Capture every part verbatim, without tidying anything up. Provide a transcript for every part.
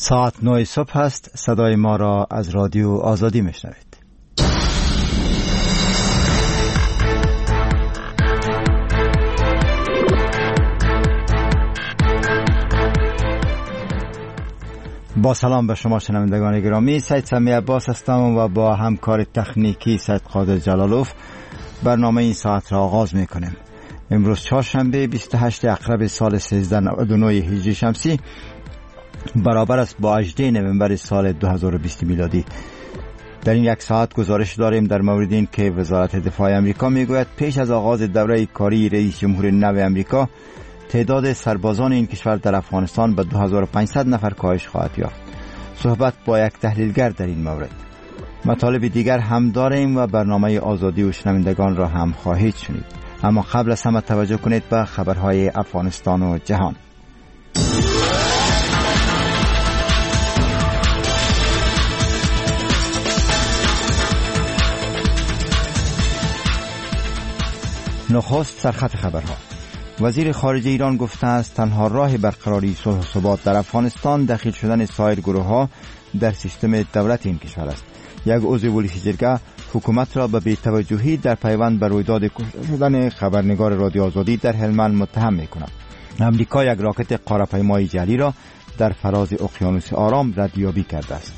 ساعت نه صبح است. صدای ما را از رادیو آزادی میشنوید. با سلام به شما شنوندگان گرامی، سید سمی عباس هستم و با همکار تکنیکی سید قادر جلالوف برنامه این ساعت را آغاز میکنیم. امروز چهارشنبه بیست و هشتم اکتبر سال سیزده نود و نه هجری شمسی برابر است با هجدهم نوامبر سال دو هزار و بیست میلادی. در این یک ساعت گزارش داریم در مورد این که وزارت دفاع آمریکا میگوید پیش از آغاز دوره کاری رئیس جمهور نو آمریکا تعداد سربازان این کشور در افغانستان به دو هزار و پانصد نفر کاهش خواهد یافت. صحبت با یک تحلیلگر در این مورد. مطالب دیگر هم داریم و برنامه آزادی و شنوندگان را هم خواهید شنید. اما قبل از همه توجه کنید به خبرهای افغانستان و جهان. نخست سرخط خبرها. وزیر خارجه ایران گفته است تنها راه برقراری صلح و ثبات در افغانستان دخیل شدن سایر گروه‌ها در سیستم دولت این کشور است. یک عضو پلیس جرگه حکومت را به بی‌توجهی در پیوند به رویداد کشته شدن خبرنگار رادیو آزادی در هلمند متهم می‌کند. امریکا یک راکت قاره‌پیمای جعلی را در فراز اقیانوس آرام ردیابی کرده است.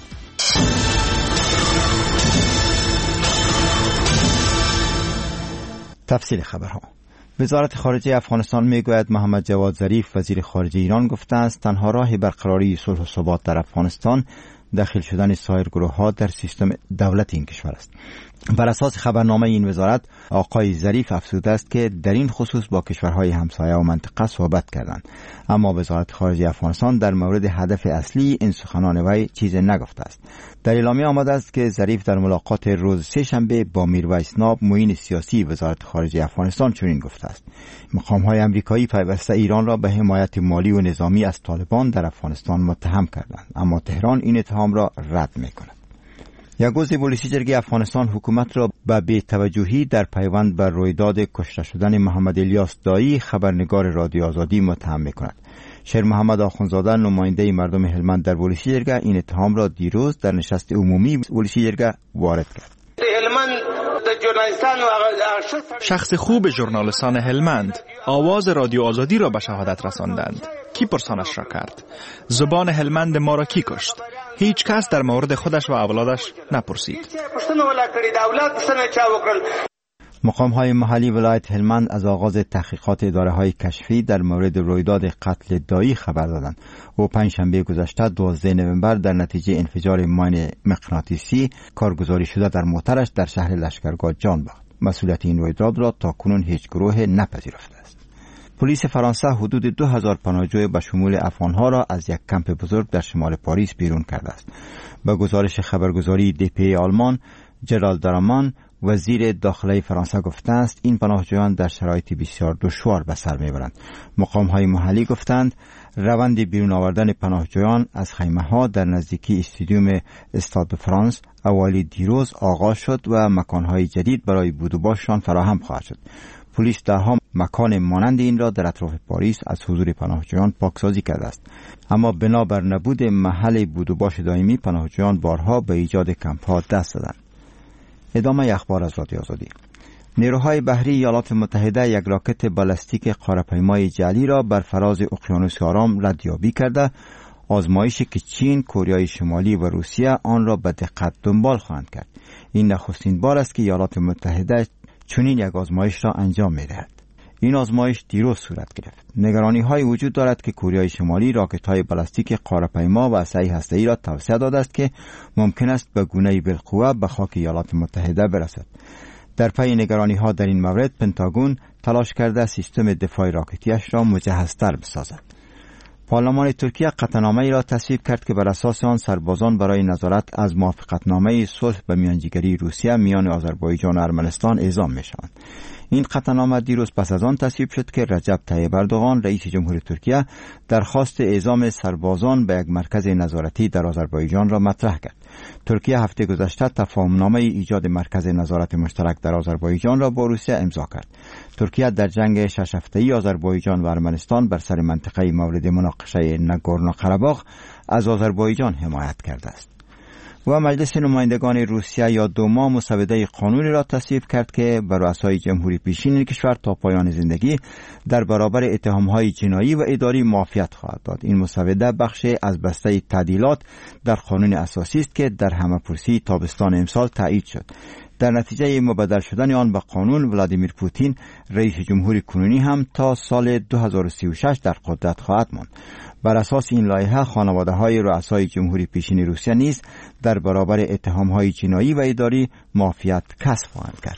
تفصیل خبرها. وزارت خارجه افغانستان میگوید محمد جواد ظریف وزیر خارجه ایران گفته است تنها راه برقراری صلح و ثبات در افغانستان داخل شدن سایر گروه‌ها در سیستم دولت این کشور است. بر اساس خبرنامه این وزارت آقای ظریف افزوده است که در این خصوص با کشورهای همسایه و منطقه صحبت کردند، اما وزارت خارجه افغانستان در مورد هدف اصلی این سخنان وی چیزی نگفته است. در اعلامیه آمده است که ظریف در ملاقات روز سه‌شنبه با میرویس ناب معین سیاسی وزارت خارجه افغانستان چنین گفته است: مقام‌های آمریکایی پیوسته ایران را به حمایت مالی و نظامی از طالبان در افغانستان متهم کردند، اما تهران این اتهام را رد می‌کند. یک عضو پلیس جرگه افغانستان حکومت را به بی‌توجهی در پیوند بر رویداد کشته شدن محمد الیاس دایی خبرنگار رادیو آزادی متهم می‌کند. شیر محمد آخوندزاده نماینده مردم هلمند در پلیس جرگه این اتهام را دیروز در نشست عمومی پلیس جرگه وارد کرد. شخص خوب ژورنالیستان هلمند آواز رادیو آزادی را به شهادت رساندند. کی پرسانش را کرد؟ زبان هلمند ما را کی کشت؟ هیچ کس در مورد خودش و اولادش نپرسید. مقام‌های محلی ولایت هلمند از آغاز تحقیقات اداره‌های کشفی در مورد رویداد قتل دایی خبر دادند. او پنجشنبه گذشته دوازدهم نوامبر در نتیجه انفجار ماین مغناطیسی کارگزاری شده در موترش در شهر لشکرگاه جان باخت. مسئولیت این رویداد را تاکنون هیچ گروه نپذیرفته است. پلیس فرانسه حدود دو هزار پناهجوی به شمول افغان‌ها را از یک کمپ بزرگ در شمال پاریس بیرون کرده است. به گزارش خبرگزاری دی پی آلمان، جرالد درامان وزیر داخلی فرانسه گفته است این پناهجویان در شرایط بسیار دشوار به سر میبرند. مقام‌های محلی گفتند روند بیرون آوردن پناهجویان از خیمه‌ها در نزدیکی استادیوم استاد د فرانس اوایل دیروز آغاز شد و مکان‌های جدید برای بود و باششان فراهم خواهد شد. پلیس ده‌ها مکان مانند این را در اطراف پاریس از حضور پناهجویان پاکسازی کرده است، اما بنابر نبود محل بود و باش دائمی پناهجویان بارها به ایجاد کمپ‌ها دست دادند. ادامه اخبار از رادیو آزادی. نیروهای بحری ایالات متحده یک راکت بالستیک قاره‌پیمای جعلی را بر فراز اقیانوس آرام ردیابی کرده. آزمایشی که چین، کره شمالی و روسیه آن را به دقت دنبال خواهند کرد. این نخستین بار است که ایالات متحده چنین یک آزمایش را انجام می‌دهد. این آزمایش دیروز صورت گرفت. نگرانی‌های وجود دارد که کره شمالی راکت‌های بالستیک قاره‌پیما و اسلحه هسته‌ای را توسعه داده است که ممکن است به گونه‌ای بالقوه به خاک ایالات متحده برسد. در پی نگرانی‌ها در این مورد پنتاگون تلاش کرده سیستم دفاع راکتیش را مجهزتر بسازد. پارلمان ترکیه قطعنامه‌ای را تصویب کرد که بر اساس آن سربازان برای نظارت از موافقتنامه صلح به میانجیگری روسیه میان آذربایجان و ارمنستان اعزام می‌شوند. این قطعنامه دیروز پس از آن تصویب شد که رجب طیب اردوغان رئیس جمهور ترکیه درخواست اعزام سربازان به یک مرکز نظارتی در آذربایجان را مطرح کرد. ترکیه هفته گذشته تفاهمنامه ایجاد مرکز نظارت مشترک در آذربایجان را با روسیه امضا کرد. ترکیه در جنگ شش هفته‌ای آذربایجان و ارمنستان بر سر منطقه مورد مناقشه مناقشه ناگورنو قره‌باغ از آذربایجان حمایت کرده است. و مجلس نمایندگان روسیه یا دوما مسوده قانونی را تصویب کرد که بر رؤسای جمهوری پیشین کشور تا پایان زندگی در برابر اتهام‌های جنایی و اداری معافیت خواهد داد. این مسوده بخشی از بسته تعدیلات در قانون اساسی است که در همه‌پرسی تابستان امسال تایید شد. در نتیجه مبدل شدن آن به قانون، ولادیمیر پوتین رئیس جمهوری کنونی هم تا سال دو هزار و سی و شش در قدرت خواهد ماند. بر اساس این لایحه خانواده‌های رؤسای جمهوری پیشین روسیه نیز در برابر اتهام‌های جنایی و اداری معافیت کسب خواهند کرد.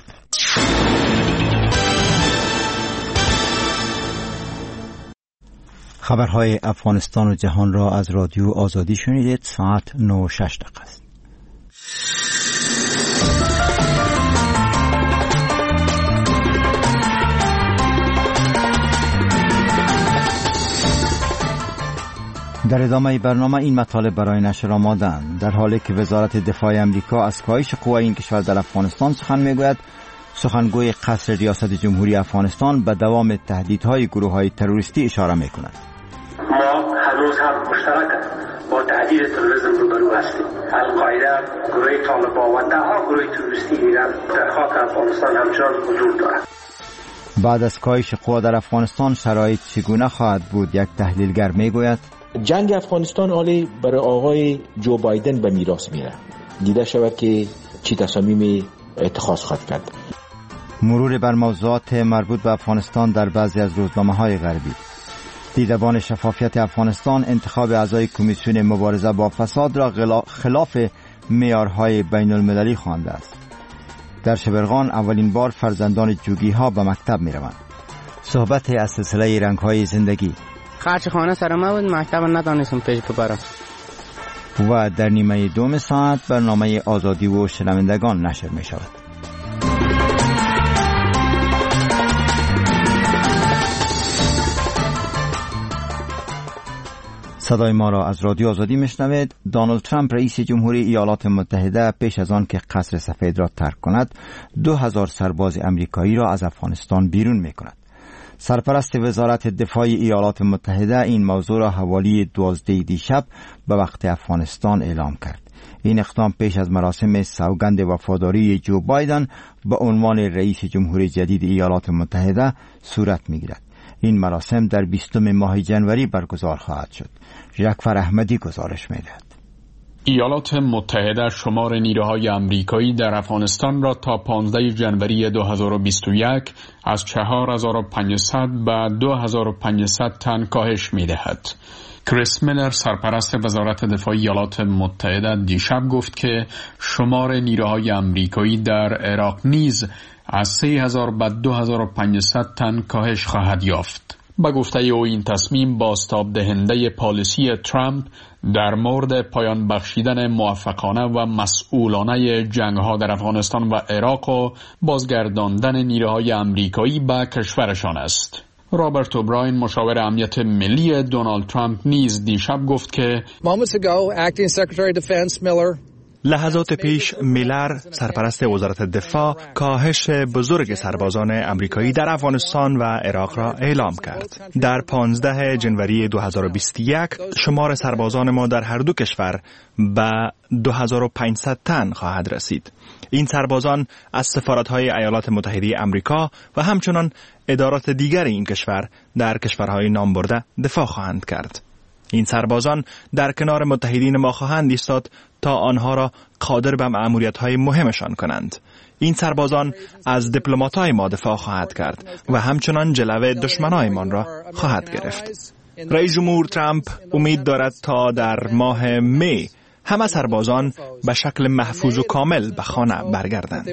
خبرهای افغانستان و جهان را از رادیو آزادی شنیدید. ساعت نه و شش دقیقه است. در ادامه برنامه این مطالب برای نشر آماده‌اند. در حالی که وزارت دفاع امریکا از کاهش قوای این کشور در افغانستان سخن میگوید، سخنگوی قصر ریاست جمهوری افغانستان به دوام تهدیدهای گروه‌های تروریستی اشاره می‌کند. ما هنوز هم مشترک با تهدید تروریسم روبرو هستیم. القاعده، گروه طالبان و ده‌ها گروه تروریستی دیگر در خاک افغانستان همچنان حضور دارند. بعد از کاهش قوا در افغانستان شرایط چگونه خواهد بود؟ یک تحلیلگر میگوید جنگ افغانستان حالی برای آقای جو بایدن به میراث میره. دیده شود که چی تصامیم اتخاذ خواهد کرد. مرور بر موضوعات مربوط به افغانستان در بعضی از روزنامه‌های غربی. دیدبان شفافیت افغانستان انتخاب اعضای کمیسیون مبارزه با فساد را خلاف معیارهای بین المللی خوانده است. در شبرغان اولین بار فرزندان جوگی‌ها به مکتب می‌روند. صحبت از سلسله رنگ‌های زندگی. خرچ خانه سر ما بود، مکتب ندانستم پیش ببرم. و در نیمه دوم ساعت برنامه آزادی و شنوندگان نشر می شود. صدای ما را از رادیو آزادی میشنوید. دونالد ترامپ رئیس جمهوری ایالات متحده پیش از آن که قصر سفید را ترک کند، دو هزار سرباز امریکایی را از افغانستان بیرون می کند. سرپرست وزارت دفاع ایالات متحده این موضوع را حوالی دوازده دیشب به وقت افغانستان اعلام کرد. این اقدام پیش از مراسم سوگند وفاداری جو بایدن به عنوان رئیس جمهوری جدید ایالات متحده صورت می‌گیرد. این مراسم در بیستم ماه جنوری برگزار خواهد شد. ژکفر احمدی گزارش می‌دهد. ایالات متحده شمار نیروهای امریکایی در افغانستان را تا پانزده ژانویه دو هزار و بیست و یک از چهار هزار و پانصد به دو هزار و پانصد تن کاهش می‌دهد. کریس میلر سرپرست وزارت دفاع ایالات متحده دیشب گفت که شمار نیروهای امریکایی در عراق نیز از سه هزار به دو هزار و پانصد تن کاهش خواهد یافت. با گفته او این تصمیم بازتاب دهنده پالیسی ترامپ در مورد پایان بخشیدن موفقانه و مسئولانه جنگ‌ها در افغانستان و عراق و بازگرداندن نیروهای امریکایی به کشورشان است. رابرت اوبراین مشاور امنیت ملی دونالد ترامپ نیز دیشب گفت که Moments ago, Acting Secretary of Defense Miller لحظات پیش میلر سرپرست وزارت دفاع کاهش بزرگ سربازان امریکایی در افغانستان و عراق را اعلام کرد. در پانزده ژانویه دو هزار و بیست و یک شمار سربازان ما در هر دو کشور به دو هزار و پانصد تن خواهد رسید. این سربازان از سفارت‌های ایالات متحده آمریکا و همچنان ادارات دیگر این کشور در کشورهای نام برده دفاع خواهند کرد. این سربازان در کنار متحدین ما خواهند ایستاد تا آنها را قادر به مأموریت‌های مهمشان کنند. این سربازان از دیپلمات‌های ما دفاع خواهد کرد و همچنان جلوه دشمنایمان را خواهد گرفت. رئیس جمهور ترامپ امید دارد تا در ماه می همه سربازان به شکل محفوظ و کامل به خانه برگردند.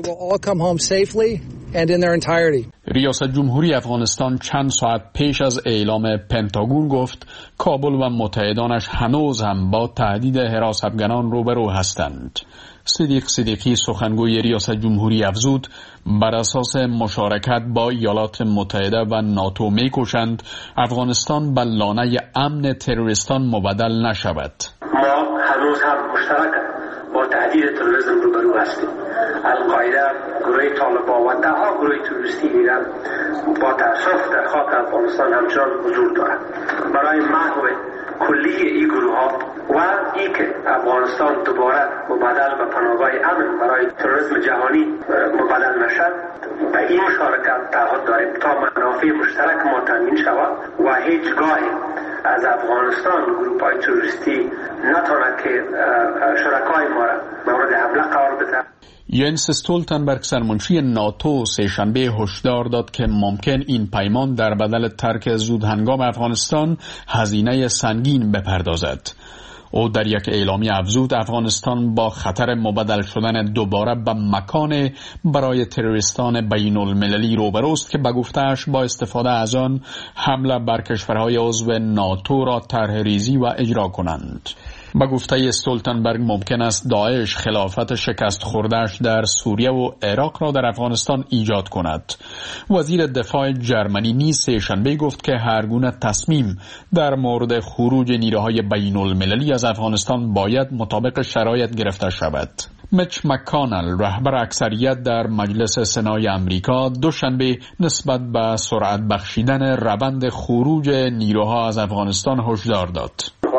ریاست جمهوری افغانستان چند ساعت پیش از اعلام پنتاگون گفت کابل و متحدانش هنوز هم با تهدید حراستگران روبرو هستند. صدیق صدیقی سخنگوی ریاست جمهوری افزود بر اساس مشارکت با ایالات متحده و ناتو می‌کوشند افغانستان به لانه امن تروریستان مبدل نشود. ما هنوز هم مشترک با تهدید تروریسم روبرو هستیم. القاعده، گروه طالبان و ده‌ها گروه تروریستی دیگر با تأسف در خاک افغانستان همچنان حضور دارند. برای محو کلی این گروه ها و ای که افغانستان دوباره مبادل به پناهگاه امن برای تروریسم جهانی مبادل نشد، به این مشارکت تعهد داریم تا منافع مشترک ما تامین شود و هیچگاه از افغانستان گروه های تروریستی نتواند که شرکای ما را مورد حمله قرار بده. ینس استولتنبرگ سرمنشی ناتو سه‌شنبه هشدار داد که ممکن این پیمان در بدل ترک زود هنگام افغانستان هزینه سنگین بپردازد. او در یک اعلامیه افزود افغانستان با خطر مبدل شدن دوباره به مکان برای تروریستان بین المللی روبروست که به گفته‌اش با استفاده از آن حمله بر کشورهای عضو ناتو را طرح ریزی و اجرا کنند. با گفته استولتنبرگ ممکن است داعش خلافت شکست خورده‌اش در سوریه و عراق را در افغانستان ایجاد کند. وزیر دفاع جرمنی نیز سه‌شنبه گفت که هر گونه تصمیم در مورد خروج نیروهای بین المللی از افغانستان باید مطابق شرایط گرفته شود. میچ مکانل رهبر اکثریت در مجلس سنای امریکا دوشنبه نسبت به سرعت بخشیدن روند خروج نیروها از افغانستان هشدار داد.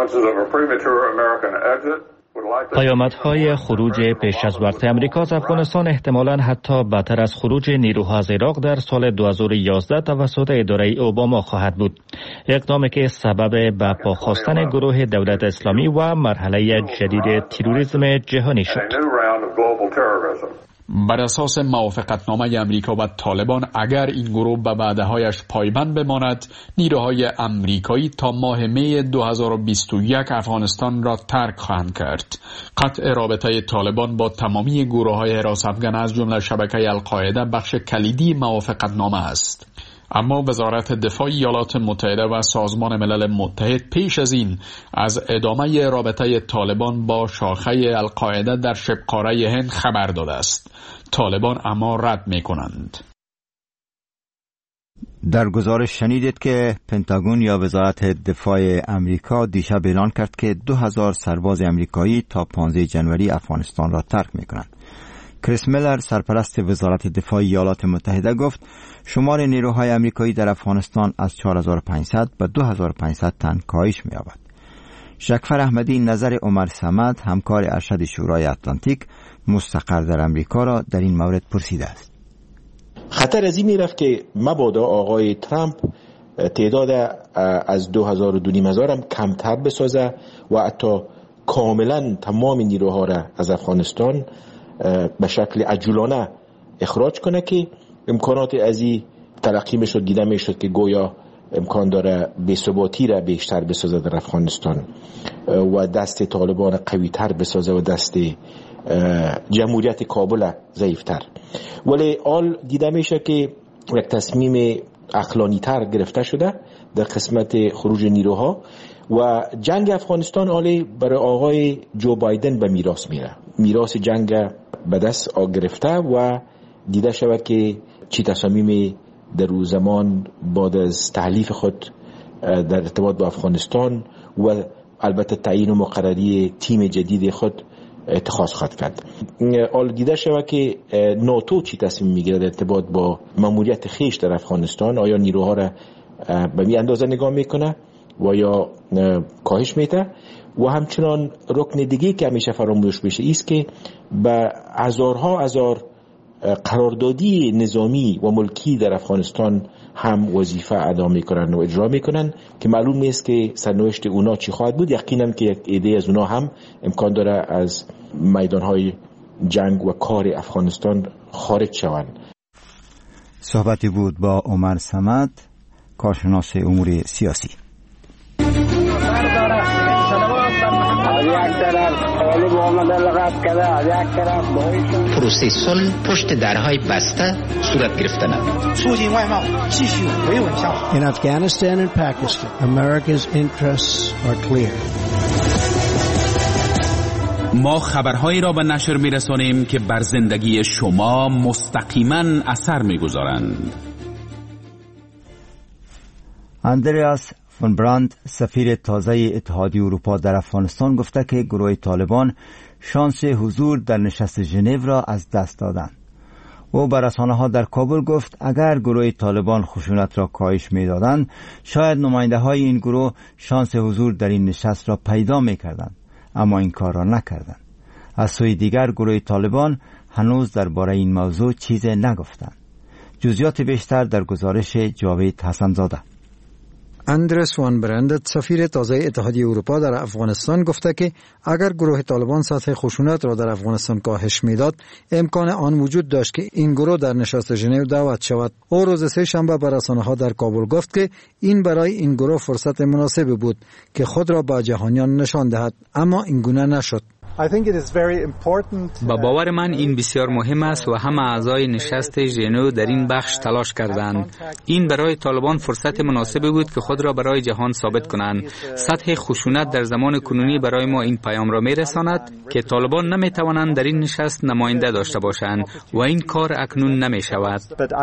پیامدهای خروج پیش از وقت امریکا از افغانستان احتمالاً حتی بدتر از خروج نیروها از عراق در سال دو هزار و یازده توسط اداره اوباما خواهد بود. اقدامی که سبب به پاخواستن گروه دولت اسلامی و مرحله جدید تروریسم جهانی شد. بر اساس موافقتنامه امریکا و طالبان اگر این گروه به وعده‌هایش پایبند بماند، نیروهای امریکایی تا ماه می دو هزار و بیست و یک افغانستان را ترک خواهند کرد. قطع رابطه طالبان با تمامی گروه‌های حراس افغان از جمله شبکه القاعده بخش کلیدی موافقتنامه است. اما وزارت دفاع ایالات متحده و سازمان ملل متحد پیش از این از ادامه رابطه طالبان با شاخه القاعده در شبه‌قاره هند خبر داده است. طالبان اما رد می کنند. در گزارش شنیدید که پنتاگون یا وزارت دفاع امریکا دیشب اعلان کرد که دو هزار سرباز امریکایی تا پانزده جنوری افغانستان را ترک می کنند. کریس میلر سرپرست وزارت دفاع ایالات متحده گفت شمار نیروهای امریکایی در افغانستان از چهار هزار و پانصد به دو هزار و پانصد تن کاهش می‌یابد. شکفر احمدی نظر عمر صمد همکار ارشد شورای اتلانتیک مستقر در امریکا را در این مورد پرسیده است. خطر از این میرفت که مبادا آقای ترامپ تعداد از دو هزار و دو هزار هم کمتر بسازه و حتی کاملا تمام نیروها را از افغانستان به شکل عجولانه اخراج کنه که امکانات از این تلقی میشد، دیده میشد که گویا امکان داره بی‌ثباتی را بیشتر بسازه در افغانستان و دست طالبان قوی تر بسازه و دست جمهوریت کابل ضعیفتر. ولی آل دیده میشه که یک تصمیم عقلانی تر گرفته شده در قسمت خروج نیروها و جنگ افغانستان آلی برای آقای جو بایدن به میراث میره. میراث جنگ به دست گرفته و دیده شود که چی تصامیم در روز زمان بعد از تحلیف خود در ارتباط با افغانستان و البته تعیین و مقرری تیم جدید خود اتخاذ خواهد کرد. آل دیده شود که ناتو چی تصمیم میگیره در ارتباط با ماموریت خیش در افغانستان. آیا نیروها را به می اندازه نگاه میکنه و یا کاهش میده و همچنان رکن دیگه که همیشه فراموش میشه است که به هزارها هزار قراردادی نظامی و ملکی در افغانستان هم وظیفه ادا میکنن و اجرا میکنن که معلوم نیست که سرنوشت اونا چی خواهد بود. یقینا که یک ایده از اونا هم امکان داره از میدانهای جنگ و کار افغانستان خارج شوند. صحبتی بود با عمر صمد، کارشناس امور سیاسی. پروسه صلح پشت درهای بسته صورت گرفتند. In Afghanistan and Pakistan, America's interests are clear. ما خبرهایی را به نشر می‌رسانیم که بر زندگی شما مستقیما اثر می‌گذارند. اندریاس فون براند سفیر تازه اتحادیه اروپا در افغانستان گفته که گروه طالبان شانس حضور در نشست ژنو را از دست دادند. او بر رسانه‌ها در کابل گفت اگر گروه طالبان خشونت را کاهش می‌دادند شاید نماینده‌های این گروه شانس حضور در این نشست را پیدا می‌کردند، اما این کار را نکردند. از سوی دیگر گروه طالبان هنوز درباره این موضوع چیزی نگفتند. جزئیات بیشتر در گزارش جاوید حسن‌زاده. اندرس وان برندت سفیر تازه اتحادیه اروپا در افغانستان گفته که اگر گروه طالبان سطح خشونت را در افغانستان کاهش میداد امکان آن وجود داشت که این گروه در نشست ژنو دعوت شود. او روز سه شنبه به رسانه‌ها در کابل گفت که این برای این گروه فرصت مناسبی بود که خود را به جهانیان نشان دهد، اما این گونه نشد. با باور من این بسیار مهم است و همه اعضای نشست ژنو در این بخش تلاش کردند. این برای طالبان فرصت مناسبی بود که خود را برای جهان ثابت کنند. سطح خشونت در زمان کنونی برای ما این پیام را میرساند که طالبان نمی توانند در این نشست نماینده داشته باشند و این کار اکنون نمی شود.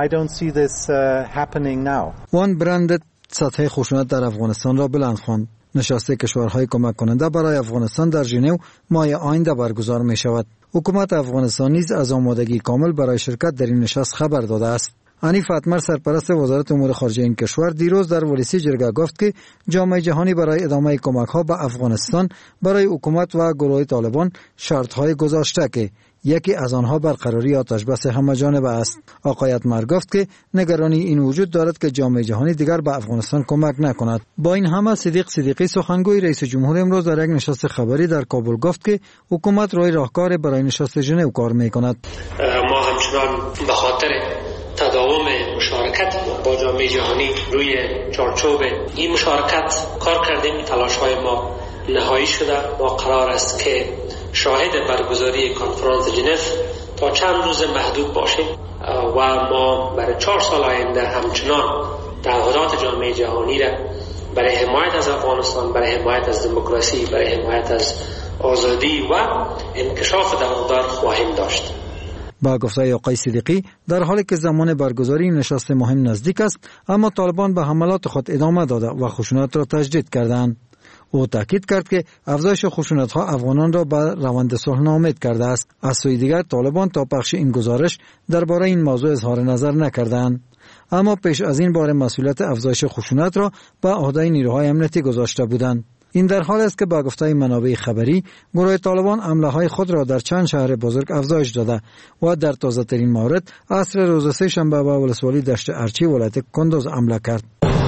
وان برندت سطح خشونت در افغانستان را بلند خواند. نشست کشورهای کمک کننده برای افغانستان در ژنو ماه آینده برگزار می شود. حکومت افغانستان نیز از آمادگی کامل برای شرکت در این نشست خبر داده است. حنیف اتمر سرپرست وزارت امور خارجه این کشور دیروز در ولسی جرگه گفت که جامعه جهانی برای ادامه کمک ها به افغانستان برای حکومت و گروه طالبان شرط های گذاشته که یکی از آنها برقراری آتش بس همه جانبه است. آقای اتمر گفت که نگرانی این وجود دارد که جامعه جهانی دیگر به افغانستان کمک نکند. با این همه صدیق صدیقی سخنگوی رئیس جمهور امروز در یک نشست خبری در کابل گفت که حکومت روی راهکار برای نشست ژنو کار میکند. ما همچنان به خاطر تداوم مشارکت با جامعه جهانی روی چارچوب این مشارکت کار کردیم. تلاش‌های ما نهایی شده. ما قرار است که شاهد برگزاری کنفرانس ژنو تا چند روز محدود باشیم و ما برای چهار سال آینده همچنان تعهدات جامعه جهانی را برای حمایت از افغانستان، برای حمایت از دموکراسی، برای حمایت از آزادی و انکشاف دوامدار خواهیم داشت. با گفته آقای صدیقی در حالی که زمان برگزاری نشست مهم نزدیک است، اما طالبان به حملات خود ادامه داده و خشونت را تجدید کردند. او تاکید کرد که افزایش خشونت‌ها افغانان را به روند صلح ناامید کرده است. از سوی دیگر طالبان تا پخش این گزارش درباره این موضوع اظهار نظر نکردند. اما پیش از این بار مسئولیت افزایش خشونت را به عهده نیروهای امنیتی گذاشته بودند. این در حال است که با گفته منابع خبری گروه طالبان حمله‌های خود را در چند شهر بزرگ افزایش داده و در تازه‌ترین مورد عصر روز سه شنبه به ولسوالی دشت ارچی ولایت کندوز حمله کرد.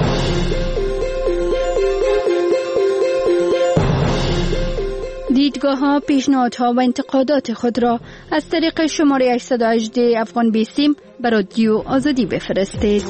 دیدگاه‌ها، پیشنهادها و انتقادات خود را از طریق شماره هشت یک هشت افغان بیسیم به رادیو آزادی بفرستید.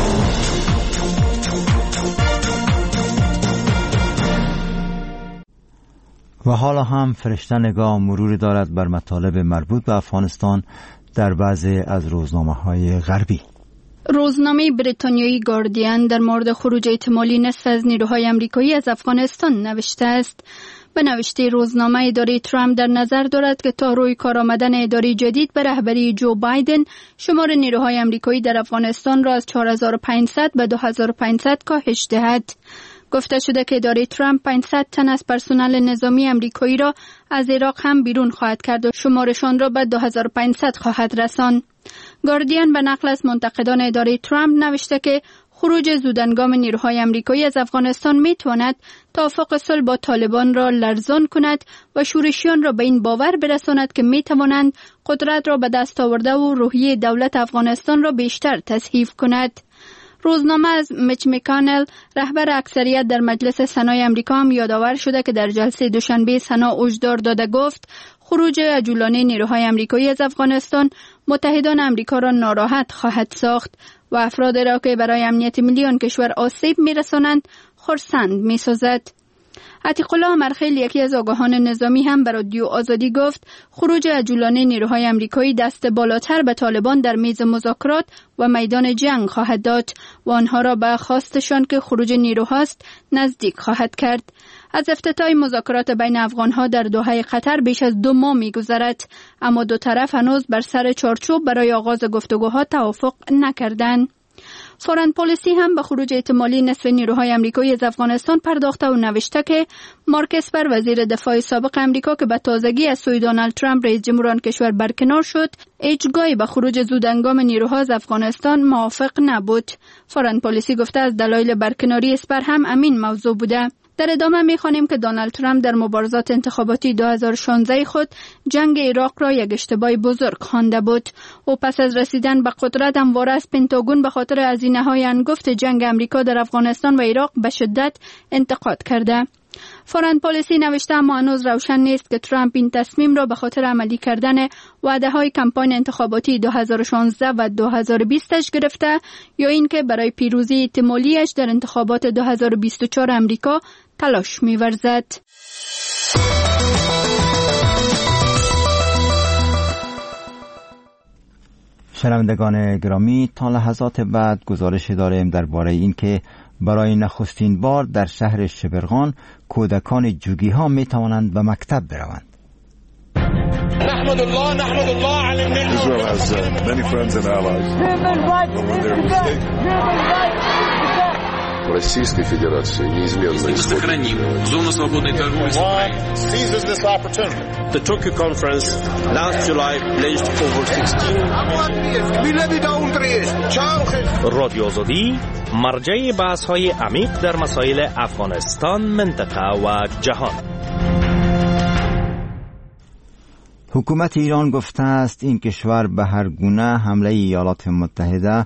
و حالا هم فرشته نگاه مروری دارد بر مطالب مربوط به افغانستان در بعضی از روزنامه‌های غربی. روزنامه بریتانیایی گاردین در مورد خروج احتمالی نصف از نیروهای آمریکایی از افغانستان نوشته است. به نوشته روزنامه اداره ترامپ در نظر دارد که تا روی کار آمدن اداره جدید به رهبری جو بایدن شمار نیروهای آمریکایی در افغانستان را از چهار هزار و پانصد به دو هزار و پانصد کاهش دهد. گفته شده که اداره ترامپ پانصد تن از پرسنل نظامی آمریکایی را از عراق هم بیرون خواهد کرد و شمارشان را به دو هزار و پانصد خواهد رساند. گاردین به نقل از منتقدان اداره ترامپ نوشته که خروج زودهنگام نیروهای آمریکایی از افغانستان میتواند توافق صلح با طالبان را لرزان کند و شورشیان را به این باور برساند که میتوانند قدرت را به دست آورده و روحیه دولت افغانستان را بیشتر تضعیف کند. روزنامه از میچ مکانل رهبر اکثریت در مجلس سنای آمریکا هم یادآور شده که در جلسه دوشنبه سنا هشدار داده گفت خروج عجولانه نیروهای آمریکایی از افغانستان متحدان آمریکا را ناراحت خواهد ساخت و افراد را که برای امنیت ملی آن کشور آسیب میرسانند خرسند میسازد. عتیق الله مرخیل یکی از آگاهان نظامی هم به رادیو آزادی گفت خروج عجولانه نیروهای آمریکایی دست بالاتر به طالبان در میز مذاکرات و میدان جنگ خواهد داد و آنها را به خواستشان که خروج نیروهاست نزدیک خواهد کرد. از افتتاح مذاکرات بین افغانها در دوحه قطر بیش از دو ماه می‌گذرد، اما دو طرف هنوز بر سر چارچوب برای آغاز گفتگوها توافق نکردند. فورن پالیسی هم به خروج احتمالی نصف نیروهای آمریکایی از افغانستان پرداخته و نوشته که مارک اسپر وزیر دفاع سابق آمریکا که به تازگی از سوی دونالد ترامپ رئیس جمهور آن کشور برکنار شد، هیچگاهی به خروج زودهنگام نیروها از افغانستان موافق نبود. فورن پالیسی گفته از دلایل برکناری اسپر هم امین موضوع بوده. در ادامه می‌خوانیم که دونالد ترامپ در مبارزات انتخاباتی دو هزار و شانزده خود جنگ عراق را یک اشتباه بزرگ خوانده بود. او پس از رسیدن به قدرت همواره از پنتاگون به خاطر هزینه‌های انگفت جنگ آمریکا در افغانستان و عراق به شدت انتقاد کرده. فورن پالیسی نوشته اما هنوز روشن نیست که ترامپ این تصمیم را به خاطر عملی کردن وعده‌های کمپاین انتخاباتی دو هزار و شانزده و دو هزار و بیست اش گرفته یا اینکه برای پیروزی احتمالیش در انتخابات دو هزار و بیست و چهار آمریکا تلاش می‌ورزد. شنوندگان گرامی، تا لحظات بعد گزارش داریم درباره اینکه برای نخستین بار در شهر شبرغان کودکان جوگی ها می توانند به مکتب بروند. نحمد الله نحمد الله علی النعمة. Israel has uh, many friends and allies. When they're mistaken. Российской Федерации неизменно сохраним зону свободной торговли с Украиной. Seizes this opportunity. The Tokyo conference last July pledged over sixteen. رادیو آزادی مرجع بحث‌های عمیق در مسائل افغانستان، منطقه و جهان. حکومت ایران گفته است این کشور به هر گونه حمله ایالات متحده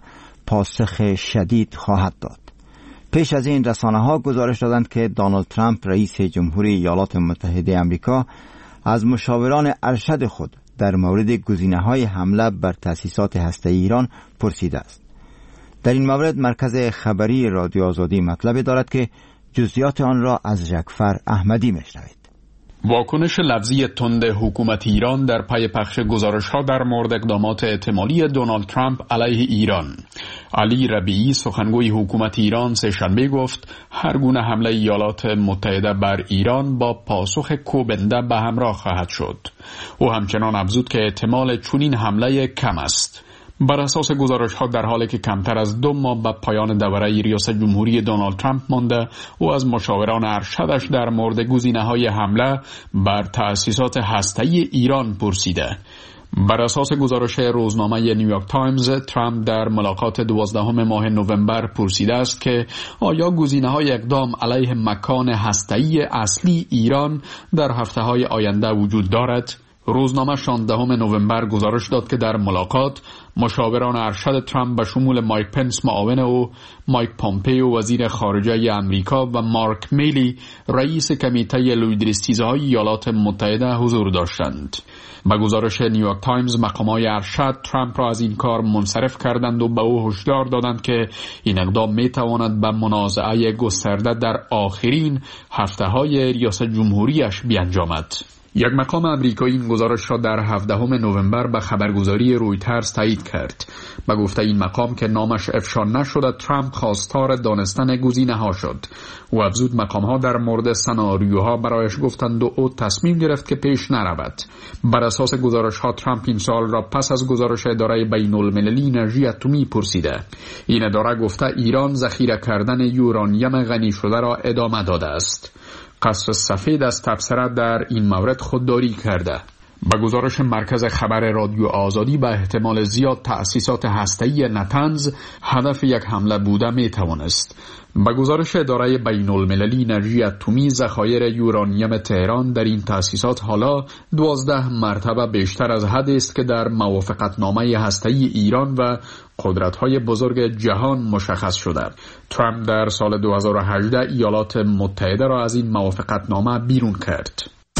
پاسخ شدید خواهد داد. پیش از این رسانه‌ها گزارش دادند که دونالد ترامپ رئیس جمهوری ایالات متحده آمریکا از مشاوران ارشد خود در مورد گزینه‌های حمله بر تأسیسات هسته‌ای ایران پرسیده است. در این مورد مرکز خبری رادیو آزادی مطلب دارد که جزئیات آن را از جعفر احمدی میشنوید. واکنش لفظی تند حکومت ایران در پی پخش گزارش‌ها در مورد اقدامات احتمالی دونالد ترامپ علیه ایران. علی ربیعی سخنگوی حکومت ایران سه‌شنبه گفت هر گونه حمله ایالات متحده بر ایران با پاسخ کوبنده به همراه خواهد شد. او همچنان افزود که احتمال چنین حمله کم است. بر اساس گزارش‌ها در حالی که کمتر از دو ماه به پایان دوره ریاست جمهوری دونالد ترامپ مانده، او از مشاوران ارشدش در مورد گزینه‌های حمله بر تأسیسات هسته‌ای ایران پرسیده. بر اساس گزارش روزنامه نیویورک تایمز، ترامپ در ملاقات دوازدهم ماه نوامبر پرسیده است که آیا گزینه‌های اقدام علیه مکان هسته‌ای اصلی ایران در هفته‌های آینده وجود دارد؟ روزنامه شانزدهم نوامبر گزارش داد که در ملاقات مشاوران ارشد ترامپ به شمول مایک پنس معاون او، مایک پامپیو وزیر خارجه امریکا و مارک میلی رئیس کمیته لویدرستیزهای ایالات متحده حضور داشتند. به گزارش نیویورک تایمز مقامات ارشد ترامپ را از این کار منصرف کردند و به او هشدار دادند که این اقدام میتواند به منازعه گسترده در آخرین هفته‌های ریاست جمهوریش بیانجامد. یک مقام آمریکایی این گزارش را در هفدهم نوامبر به خبرگزاری رویترز تایید کرد. به گفته این مقام که نامش افشا نشده، ترامپ خواستار دانستن گزینه‌ها شد. او افزود مقام‌ها در مورد سناریوها برایش گفتند و او تصمیم گرفت که پیش نرود. بر اساس گزارش‌ها ترامپ این سال را پس از گزارش اداره بین‌المللی انرژی اتمی پرسیده. این اداره گفته ایران ذخیره کردن یورانیم غنی شده را ادامه داده است. قصر سفید از تبصره در این مورد خودداری کرده. به گزارش مرکز خبر رادیو آزادی به احتمال زیاد تأسیسات هسته‌ای نتنز هدف یک حمله بوده می توانست. به گزارش اداره بین‌المللی انرژی اتمی، ذخایر یورانیم تهران در این تأسیسات حالا دوازده مرتبه بیشتر از حدی است که در موافقتنامه هسته‌ای ایران و قدرت‌های بزرگ جهان مشخص شده. ترامپ در سال دو هزار و هجده ایالات متحده را از این موافقتنامه بیرون کرد.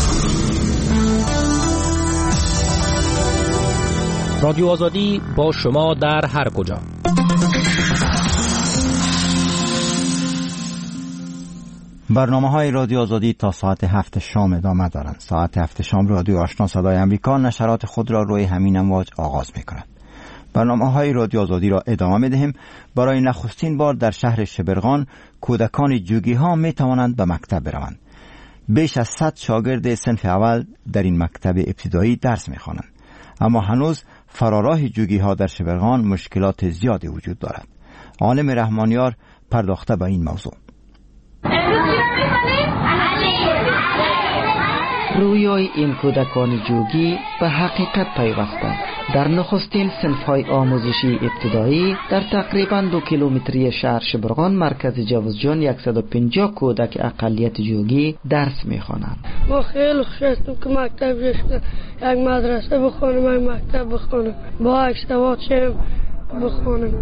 رادیو آزادی با شما در هر کجا. برنامه های رادیو آزادی تا ساعت هفت شام ادامه دارند. ساعت هفت شام رادیو آشنا صدای امریکا نشرات خود را روی همین امواج آغاز می کند. برنامه های رادیو آزادی را ادامه می دهیم. برای نخستین بار در شهر شبرغان کودکان جوگی ها می توانند به مکتب بروند. بیش از صد شاگرد صنف اول در این مکتب ابتدایی درس می خوانند. اما هنوز فراراه جوگی ها در شبرغان مشکلات زیادی وجود دارد. عالم رحمانیار پرداخته به این موضوع. رویای این کودکان جوگی به حقیقت پیوسته. در نخستین صنف‌های آموزشی ابتدایی در تقریباً دو کیلومتری شهر شبرغان مرکز جوزجان صد و پنجاه کودک اقلیت جوگی درس می‌خوانند. ما خیلی خوش هستیم که مکتب یک مدرسه بخونیم، یک مکتب بخونیم، با یک سواد شیم بخونیم.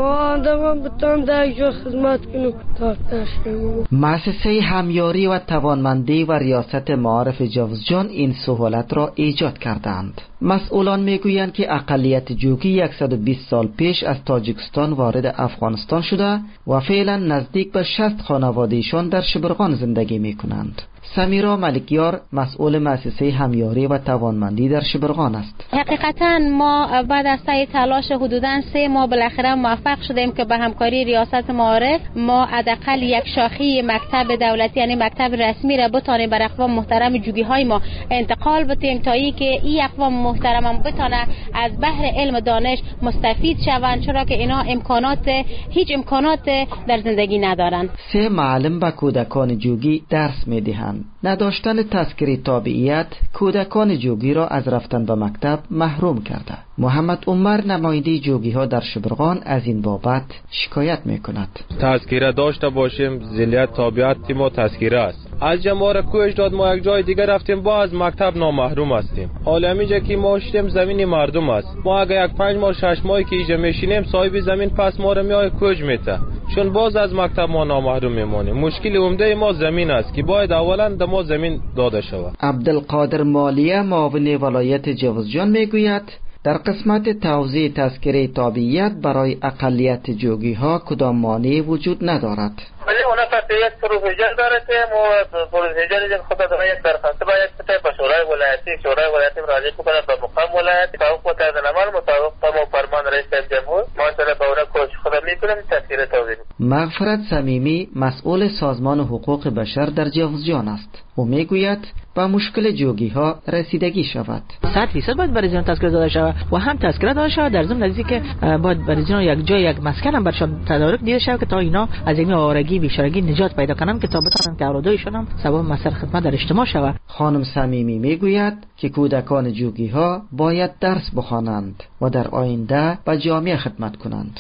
آدم بتونم در یک جا خدمت کنیم تا تشکیم. مؤسسه همیاری و توانمندی و ریاست معارف جوزجان این سهولت را ایجاد کردند. مسئولان میگویند که اقلیت جوگی صد و بیست سال پیش از تاجیکستان وارد افغانستان شده و فعلا نزدیک به شصت خانوادهشان در شبرغان زندگی میکنند. سمیرا ملکیار مسئول مؤسسه همیاری و توانمندی در شبرغان است. حقیقتا ما بعد از سعی تلاش حدوداً سه ماه بالاخره موفق شدیم که به همکاری ریاست معارف ما حداقل یک شاخه مکتب دولتی یعنی مکتب رسمی را بتانیم بر اقوام محترم جوگی های ما انتقال بدیم تا ای که این اقوام محترم هم بتانه از بحر علم دانش مستفید شوند، چرا که اینا امکانات هیچ امکانات در زندگی ندارند. سه معلم به کودکان جوگی درس میدهند. نداشتن تذکره تابعیت کودکان جوگی را از رفتن به مکتب محروم کرده. محمد عمر نماینده جوگی ها در شبرغان از این بابت شکایت میکند. تذکره داشته باشیم، ذلیت تابعیت ما تذکره است. از جمعه کوش داد ما یک جای دیگر رفتیم با از مکتب نامحروم هستیم. حالا میجا که ما شدیم زمین مردم است. ما اگه یک پنج ماه شش ماهی که اینجا میشینیم صاحب زمین پس ما رو میای کوج میته. چون باز از مکتب ما نامحروم میمونیم. مشکل عمده ما زمین است که باید اولا د ما زمین داده شود. عبدالقادر مالیه معاون ولایت جوزجان میگوید در قسمت توزیع تذکره تابعیت برای اقلیت جوگی ها کدام مانعی وجود ندارد. ولی اونا فقط یک پروسیجر داره که ما پروسیجری که خود داره یک درخواست باید بده به شورای ولایتی، شورای ولایتی راجع کنه به مقام ولایتی تا حکم متعدد عمل مطابق با فرمان رئیس جمهور ما سره به اونا کوشش خود میکنیم تذکره توزیع. مغفرت صمیمی مسئول سازمان حقوق بشر در جوزجان است. او میگوید با مشکل جوگی ها رسیدگی شود. صد درصد باید برای زیان تذکره داده شود و هم تذکره داده شود در ضمن نزدیک که باید برای زیان یک جای یک مسکن هم برشان تدارک دیده شود که تا اینا از این آوارگی بیچارگی نجات پیدا کنن که تا بتونن که اولادایشون هم سبب مسئله خدمت در اجتماع شود. خانم صمیمی میگوید که کودکان جوگی ها باید درس بخوانند و در آینده به جامعه خدمت کنند.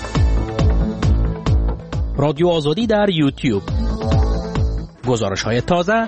رادیو آزادی در یوتیوب، گزارش های تازه،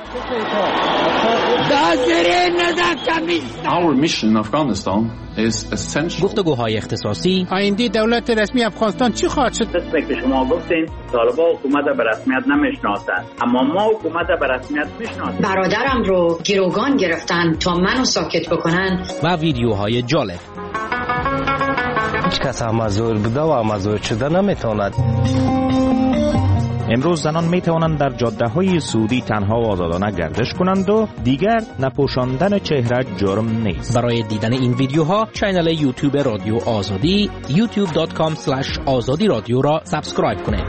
Our mission in Afghanistan is essential. گفتگوهای اختصاصی. آینده دولت رسمی افغانستان چی خواهد شد؟ مثل که شما گفتین طالبان حکومت به رسمیت نمیشناسند، اما ما حکومت به رسمیت میشناسیم. برادرم رو گروگان گرفتن تا منو ساکت بکنن. و ویدیوهای جالب. هیچ کس امازور بوده و امازور شده نمیتواند. امروز زنان می توانند در جاده های سعودی تنها و آزادانه گردش کنند و دیگر نپوشاندن چهره جرم نیست. برای دیدن این ویدیوها کانال یوتیوب رادیو آزادی یوتیوب دات کام اسلش آزادی رادیو را سابسکرایب کنید.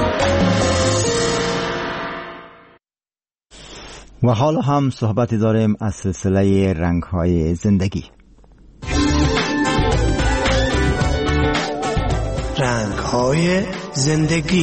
و حالا هم صحبتی داریم از سلسله رنگ‌های زندگی. رنگ‌های زندگی.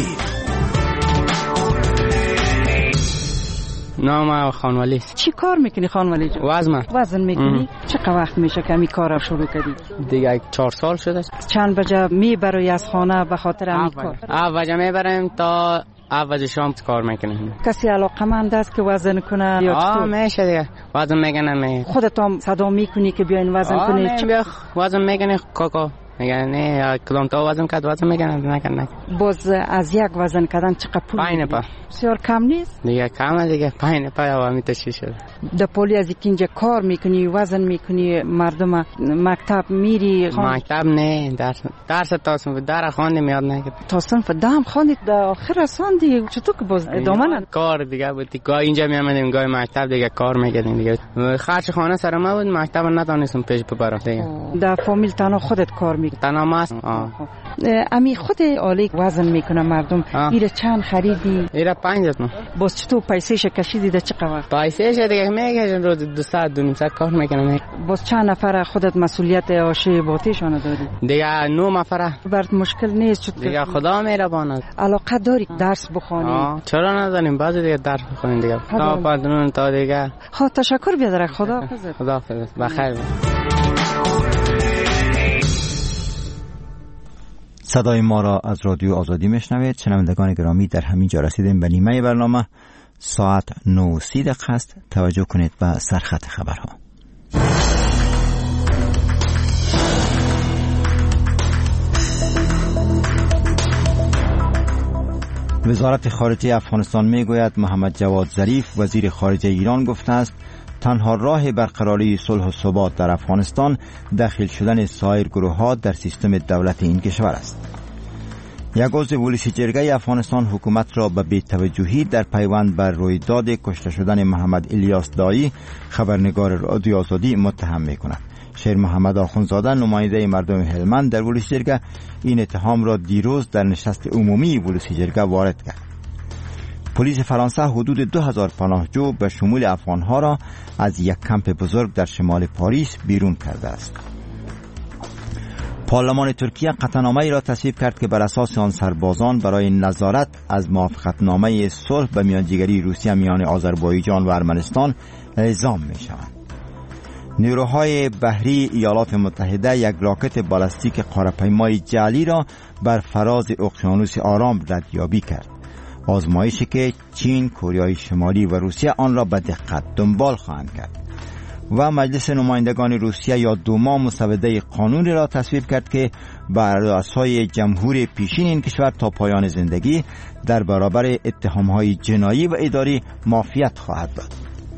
نام خانوالی. چی کار میکنی خانوالی جان؟ وزن وزن میکنی؟ چقدر وقت میشه که می کار رو شروع کردی؟ دیگه یک چهار سال شده. چند بجه میبری از خانه به خاطر همین کار؟ اوجه میبرم تا اوج شام کار میکنم. کسی علاقمند است که وزن کنه یا چطور؟ آه میشه دیگه وزن میکنم. خودت هم صدا میکنی که بیاین وزن کنی؟ آه بیا وزن میکنی کاکا میگن نه کدام تا وزن کرد وزن میگن نکن. باز از یک وزن کردن چقدر پول پایین پا بسیار کم نیست؟ دیگه کم دیگه پایین پا و میتشی شده. در پولی از اینجا کار میکنی وزن میکنی مردم مکتب میری؟ مکتب نه درس درس تاسم در خواندی میاد نه تا صنف دهم خواندید در آخر رساندی چطور که باز ادامه نداد؟ کار دیگه بود گاه اینجا میامدیم گاه مکتب دیگه کار میکردیم دیگه خرج خانه سر ما بود مکتب ندانستم پیش ببرم دیگه. در فامیل تنها خودت کار میکنه؟ تنها است. امی خود آلی وزن میکنه مردم. ایره چند خریدی؟ ایره پنج است. باز چطور پیسهش کشیدی ده چقدر؟ پیسهش دیگه میگه روز دو ساعت دو نیم ساعت کار میکنم. باز چند نفر خودت مسئولیت آشی باتیشان داری؟ دیگه نه نفر. برات مشکل نیست چطور؟ دیگه خدا مهربان. علاقه داری درس بخونی؟ چرا نداریم بعضی دیگه درس بخونیم دیگه. تا پادرون تا دیگه. خب تشکر بیادر خدا. خدا حافظ. بخیر. صدای ما را از رادیو آزادی میشنوید. شنوندگان گرامی، در همین جا رسیدیم به نیمه برنامه. ساعت نه و سی دقیقه است. توجه کنید به سرخط خبرها. وزارت خارجه افغانستان میگوید محمد جواد ظریف وزیر خارجه ایران گفته است تنها راه برقراری صلح و ثبات در افغانستان داخل شدن سایر گروه‌ها در سیستم دولت این کشور است. یک عضو ولسی جرگه افغانستان حکومت را به بی‌توجهی در پیوند بر رویداد کشته شدن محمد الیاس دایی خبرنگار رادیو آزادی متهم می‌کند. شیر محمد آخونزاده نماینده مردم هلمند در ولسی جرگه این اتهام را دیروز در نشست عمومی ولسی جرگه وارد کرد. پلیس فرانسه حدود دو هزار پناهجو به شمول افغانها را از یک کمپ بزرگ در شمال پاریس بیرون کرده است. پارلمان ترکیه قطعنامه‌ای را تصویب کرد که بر اساس آن سربازان برای نظارت از موافقتنامه صلح به میانجیگری روسیه میان آذربایجان و ارمنستان اعزام می‌شوند. نیروهای بحری ایالات متحده یک راکت بالستیک قاره‌پیمای جعلی را بر فراز اقیانوس آرام ردیابی کرد. آزمایشی که چین، کره شمالی و روسیه آن را به دقت دنبال خواهند کرد. و مجلس نمایندگان روسیه یا دوما مسوده قانونی را تصویب کرد که بر رؤسای جمهور پیشین این کشور تا پایان زندگی در برابر اتهام‌های جنایی و اداری معافیت خواهد داد.